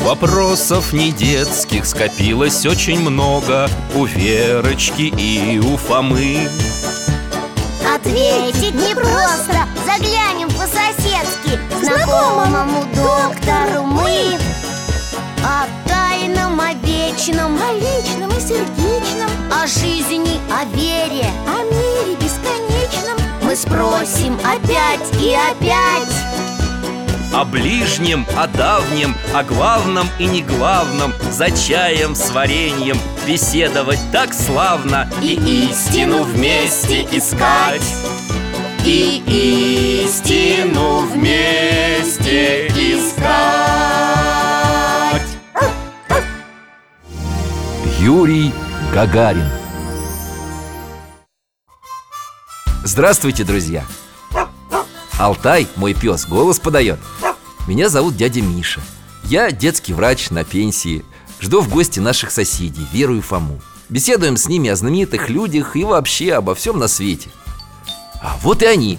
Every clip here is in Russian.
Вопросов не детских скопилось очень много у Верочки и у Фомы. Ответить непросто, заглянем по-соседски знакомому доктору мы. О тайном, о вечном, о личном и сердечном, о жизни, о вере, о мире бесконечном мы спросим опять и опять. О ближнем, о давнем, о главном и неглавном, за чаем с вареньем беседовать так славно. И истину вместе искать, и истину вместе искать. Юрий Гагарин. Здравствуйте, друзья! Алтай, мой пес, голос подает. Меня зовут дядя Миша. Я детский врач на пенсии. Жду в гости наших соседей, Веру и Фому. Беседуем с ними о знаменитых людях и вообще обо всем на свете. А вот и они.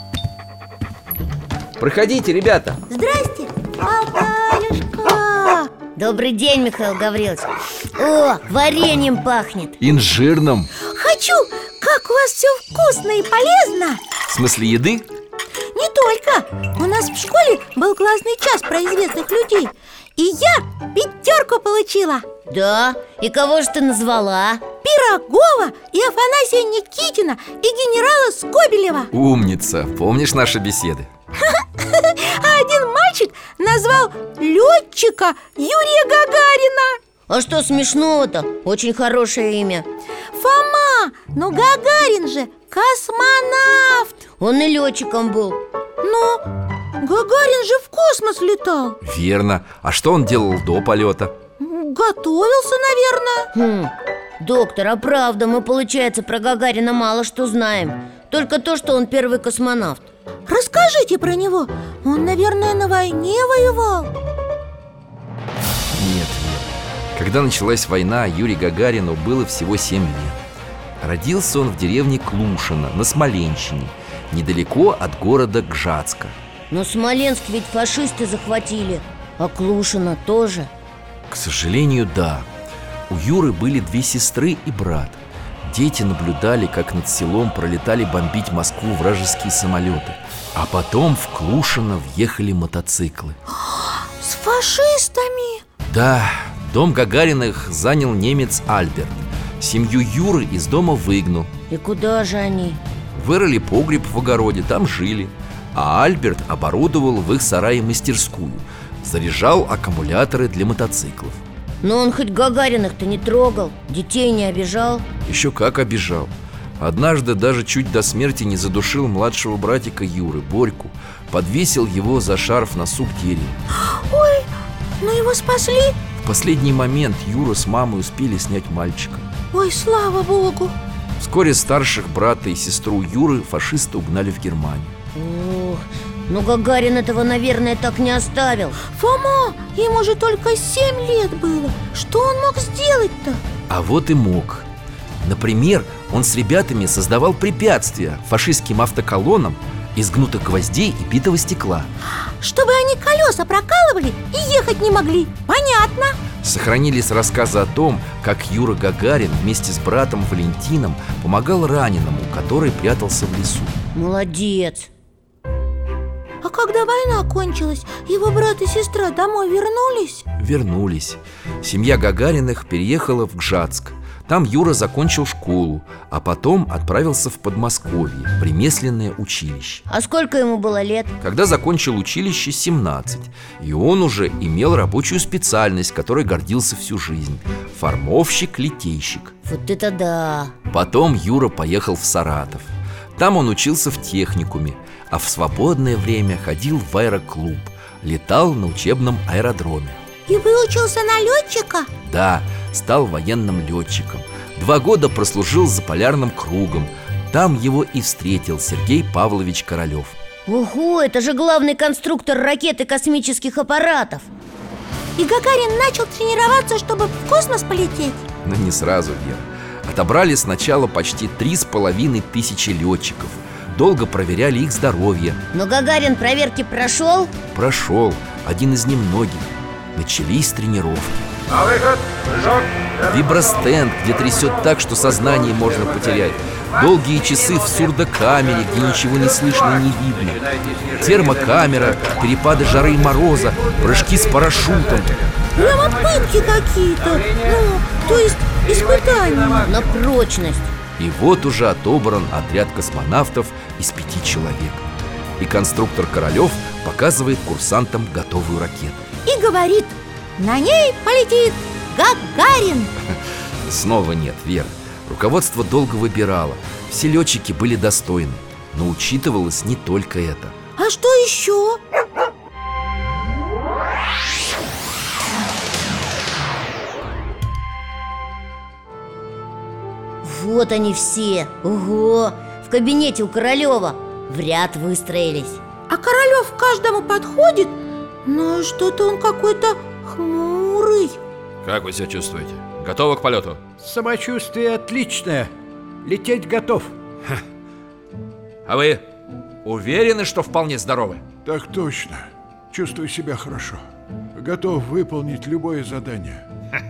Проходите, ребята. Здрасте, Алтаюшка. Добрый день, Михаил Гаврилович. О, вареньем пахнет. Инжирным. Хочу, как у вас все вкусно и полезно. В смысле еды? Не только. У нас в школе был классный час про известных людей, и я 5 получила. Да? И кого же ты назвала? Пирогова и Афанасия Никитина и генерала Скобелева. Умница, помнишь наши беседы? А один мальчик назвал летчика Юрия Гагарина. А что смешного-то? Очень хорошее имя. Фома, но Гагарин же космонавт. Он и летчиком был. Но Гагарин же в космос летал. Верно. А что он делал до полета? Готовился, наверное. Доктор, а правда, мы, получается, про Гагарина мало что знаем. Только то, что он первый космонавт. Расскажите про него. Он, наверное, на войне воевал. Нет. Когда началась война, Юрию Гагарину было всего 7 лет. Родился он в деревне Клушино на Смоленщине, недалеко от города Гжатска. Но Смоленск ведь фашисты захватили, а Клушино тоже. К сожалению, да. У Юры были 2 сестры и брат. Дети наблюдали, как над селом пролетали бомбить Москву вражеские самолеты. А потом в Клушино въехали мотоциклы. С фашистами? Да, дом Гагариных занял немец Альберт. Семью Юры из дома выгнал. И куда же они? Вырыли погреб в огороде, там жили. А Альберт оборудовал в их сарае мастерскую. Заряжал аккумуляторы для мотоциклов. Но он хоть Гагариных-то не трогал, детей не обижал. Еще как обижал. Однажды даже чуть до смерти не задушил младшего братика Юры, Борьку. Подвесил его за шарф на сук дерева. Ой, но его спасли? В последний момент Юра с мамой успели снять мальчика. Ой, слава богу. Вскоре старших брата и сестру Юры фашисты угнали в Германию. Ох, но Гагарин этого, наверное, так не оставил. Фома, ему же только 7 лет было. Что он мог сделать-то? А вот и мог. Например, он с ребятами создавал препятствия фашистским автоколоннам из гнутых гвоздей и битого стекла. Чтобы они колеса прокалывали и ехать не могли. Понятно. Сохранились рассказы о том, как Юра Гагарин вместе с братом Валентином помогал раненому, который прятался в лесу. Молодец. А когда война кончилась, его брат и сестра домой вернулись? Вернулись. Семья Гагариных переехала в Гжатск. Там Юра закончил школу, а потом отправился в Подмосковье, в ремесленное училище. А сколько ему было лет? Когда закончил училище, 17. И он уже имел рабочую специальность, которой гордился всю жизнь. Формовщик-литейщик. Вот это да! Потом Юра поехал в Саратов. Там он учился в техникуме, а в свободное время ходил в аэроклуб. Летал на учебном аэродроме. И выучился на летчика? Да, стал военным летчиком. 2 года прослужил за полярным кругом. Там его и встретил Сергей Павлович Королев. Ого, это же главный конструктор ракет и космических аппаратов. И Гагарин начал тренироваться, чтобы в космос полететь? Но не сразу, Вера. Отобрали сначала почти 3500 летчиков. Долго проверяли их здоровье. Но Гагарин проверки прошел? Прошел, один из немногих. начались тренировки. На выход, прыжок. Вибростенд, где трясет так, что сознание можно потерять. Долгие часы в сурдокамере, где ничего не слышно и не видно. Термокамера, перепады жары и мороза, прыжки с парашютом. Прямо пытки какие-то. То есть испытания. На прочность. И вот уже отобран отряд космонавтов из 5 человек. И конструктор Королев показывает курсантам готовую ракету. И говорит: на ней полетит Гагарин. Снова нет, Вера. Руководство долго выбирало. Все летчики были достойны. Но учитывалось не только это. А что еще? Вот они все. Ого! В кабинете у Королева в ряд выстроились. А Королев к каждому подходит, но что-то он какой-то хмурый. Как вы себя чувствуете? Готовы к полету? Самочувствие отличное. Лететь готов. А вы уверены, что вполне здоровы? Так точно. Чувствую себя хорошо. Готов выполнить любое задание.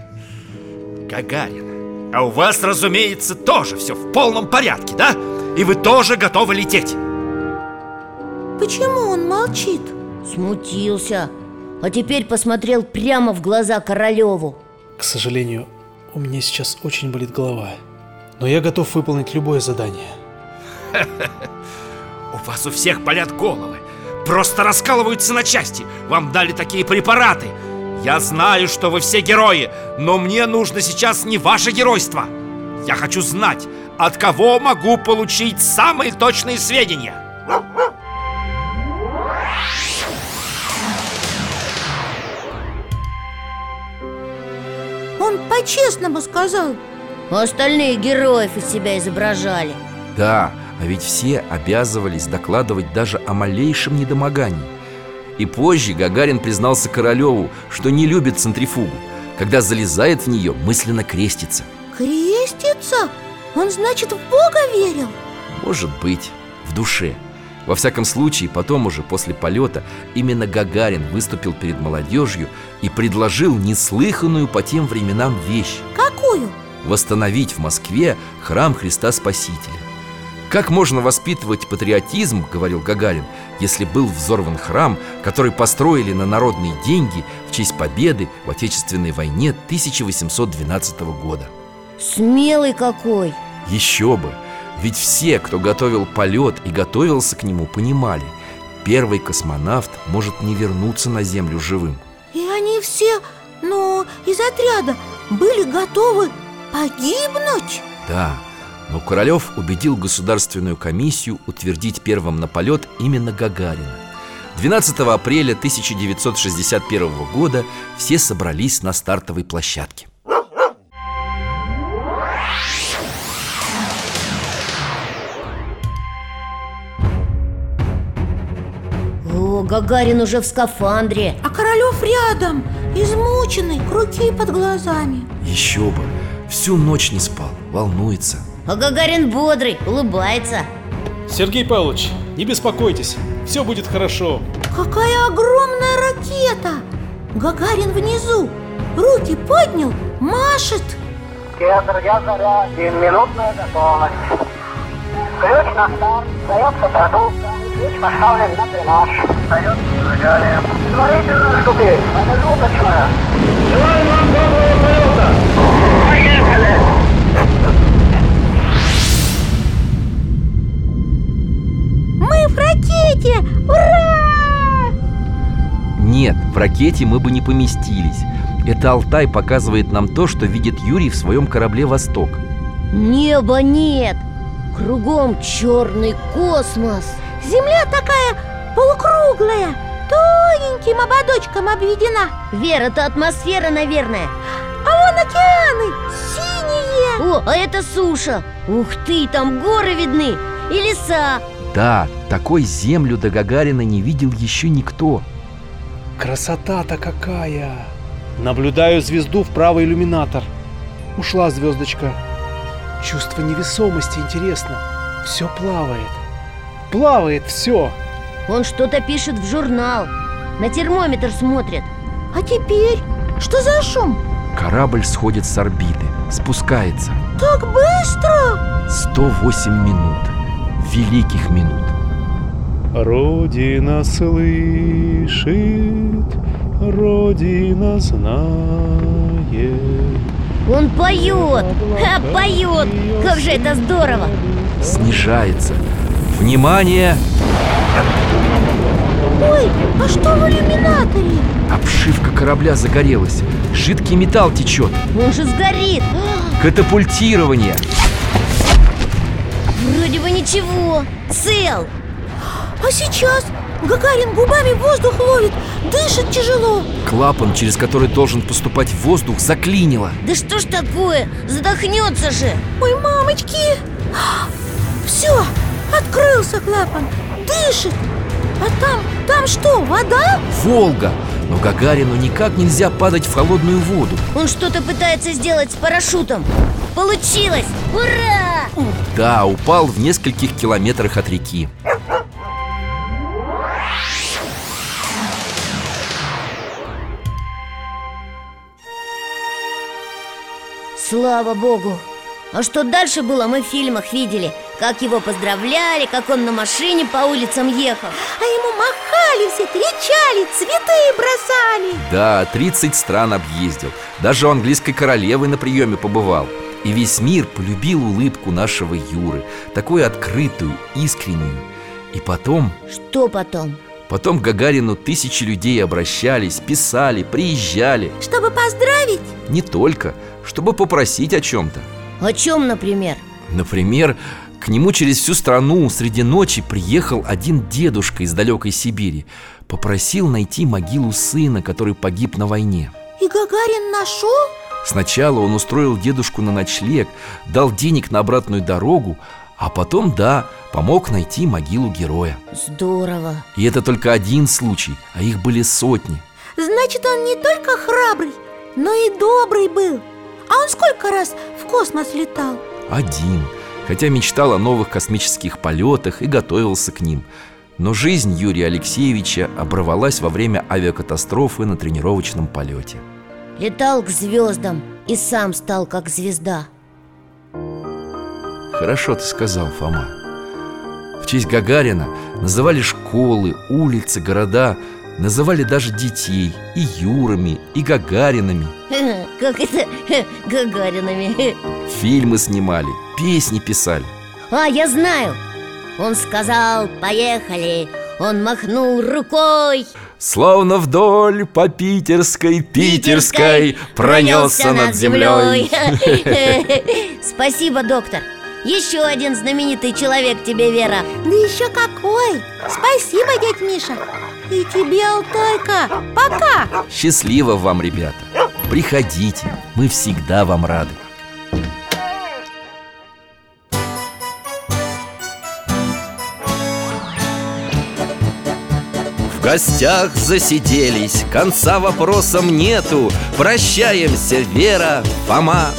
Гагарин, а у вас, разумеется, тоже все в полном порядке, да? И вы тоже готовы лететь? Почему он молчит? Смутился. А теперь посмотрел прямо в глаза Королеву. К сожалению, у меня сейчас очень болит голова. Но я готов выполнить любое задание. У вас у всех болят головы. Просто раскалываются на части. Вам дали такие препараты. Я знаю, что вы все герои, но мне нужно сейчас не ваше геройство. Я хочу знать, от кого могу получить самые точные сведения. Он по-честному сказал. А остальные героев из себя изображали. Да, а ведь все обязывались докладывать даже о малейшем недомогании. И позже Гагарин признался Королеву, что не любит центрифугу. Когда залезает в нее, мысленно крестится. Крестится? Он, значит, в Бога верил? Может быть, в душе. Во всяком случае, потом уже после полета именно Гагарин выступил перед молодежью и предложил неслыханную по тем временам вещь: Какую? восстановить в Москве храм Христа Спасителя. Как можно воспитывать патриотизм, говорил Гагарин, если был взорван храм, который построили на народные деньги в честь победы в Отечественной войне 1812 года? Смелый какой! Еще бы! Ведь все, кто готовил полет и готовился к нему, понимали: первый космонавт может не вернуться на Землю живым. И они все, из отряда были готовы погибнуть? Да, но Королев убедил Государственную комиссию утвердить первым на полет именно Гагарина. 12 апреля 1961 года все собрались на стартовой площадке. О, Гагарин уже в скафандре. А Королев рядом, измученный, круги под глазами. Еще бы, всю ночь не спал, волнуется. А Гагарин бодрый, улыбается. Сергей Павлович, не беспокойтесь, все будет хорошо. Какая огромная ракета! Гагарин внизу, руки поднял, машет. Друзья, заря, 7-минутная готовность. Ключ на старт, дается продукция, ключ поставлен на дренаж. Дается зажигание. Смотрительная ступень, промежуточная. Желаю вам доброго полета! Поехали! Мы в ракете! Ура! Нет, в ракете мы бы не поместились. Это Алтай показывает нам то, что видит Юрий в своем корабле «Восток». Неба нет. Кругом черный космос. Земля такая полукруглая, тоненьким ободочком обведена. Вера, это атмосфера, наверное. А вон океаны, синие. О, а это суша. Ух ты, там горы видны и леса. Да, такой Землю до Гагарина не видел еще никто. Красота-то какая! Наблюдаю звезду в правый иллюминатор. Ушла звездочка. Чувство невесомости интересно. Все плавает. Плавает все. Он что-то пишет в журнал. На термометр смотрит. А теперь? Что за шум? Корабль сходит с орбиты, спускается. Так быстро? 108 минут, великих минут. Родина слышит, Родина знает. Он поет! Поет! Как же это здорово! Снижается. Внимание! Ой, а что в иллюминаторе? Обшивка корабля загорелась. Жидкий металл течет. Он же сгорит! Катапультирование. Вроде бы ничего, цел. А сейчас Гагарин губами воздух ловит, дышит тяжело. Клапан, через который должен поступать воздух, заклинило. Да что ж такое? Задохнется же. Ой, мамочки! Все, открылся клапан, дышит. А там что, вода? Волга! Но Гагарину никак нельзя падать в холодную воду. Он что-то пытается сделать с парашютом. Получилось! Ура! Да, упал в нескольких километрах от реки. Слава богу! А что дальше было, мы в фильмах видели. Как его поздравляли, как он на машине по улицам ехал. А ему махали все, кричали, цветы бросали. Да, 30 стран объездил. Даже у английской королевы на приеме побывал. И весь мир полюбил улыбку нашего Юры. Такую открытую, искреннюю. И потом... Что потом? Потом к Гагарину тысячи людей обращались, писали, приезжали. Чтобы поздравить? Не только, чтобы попросить о чем-то. О чем, например? Например, к нему через всю страну среди ночи приехал один дедушка из далекой Сибири. Попросил найти могилу сына, который погиб на войне. И Гагарин нашел? Сначала он устроил дедушку на ночлег, дал денег на обратную дорогу, а потом, да, помог найти могилу героя. Здорово. И это только один случай, а их были сотни. Значит, он не только храбрый, но и добрый был. А он сколько раз в космос летал? Один, хотя мечтал о новых космических полетах и готовился к ним. Но жизнь Юрия Алексеевича оборвалась во время авиакатастрофы на тренировочном полете. Летал к звездам и сам стал как звезда. Хорошо ты сказал, Фома. В честь Гагарина называли школы, улицы, города. Называли даже детей и Юрами, и Гагаринами. Как это Гагаринами? Фильмы снимали, песни писали. А, я знаю. Он сказал: поехали. Он махнул рукой. Словно вдоль по Питерской пронесся над землей. Спасибо, доктор. Еще один знаменитый человек тебе, Вера. Да еще какой! Спасибо, дядь Миша. И тебе, Алтайка. Пока! Счастливо вам, ребята. Приходите, мы всегда вам рады. В гостях засиделись, конца вопросам нету. Прощаемся, Вера, Фома.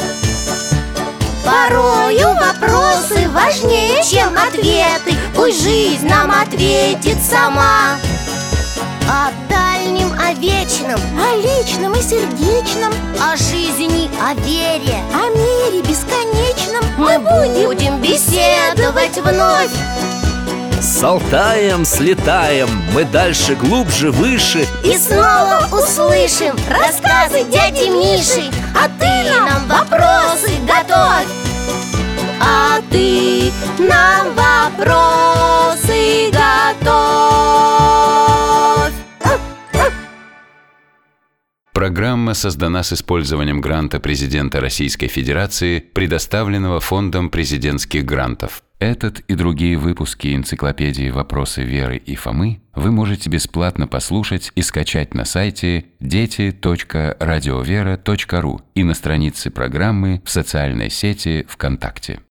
Порою вопросы важнее, чем ответы. Пусть жизнь нам ответит сама. О дальнем, о вечном, О личном и сердечном, о жизни, о вере. о мире бесконечном Мы будем беседовать вновь. С Алтаем слетаем, мы дальше, глубже, выше. И снова услышим рассказы дяди Миши. А ты нам вопросы готовь. А ты нам вопросы готовь. Программа создана с использованием гранта президента Российской Федерации, предоставленного Фондом президентских грантов. Этот и другие выпуски энциклопедии «Вопросы Веры и Фомы» вы можете бесплатно послушать и скачать на сайте дети.радиовера.ру и на странице программы в социальной сети ВКонтакте.